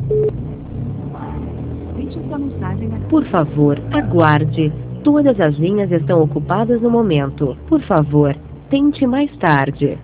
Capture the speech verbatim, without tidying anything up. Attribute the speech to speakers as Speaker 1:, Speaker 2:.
Speaker 1: Deixe sua mensagem a...
Speaker 2: Por favor, aguarde. Todas as linhas estão ocupadas no momento. Por favor, tente mais tarde.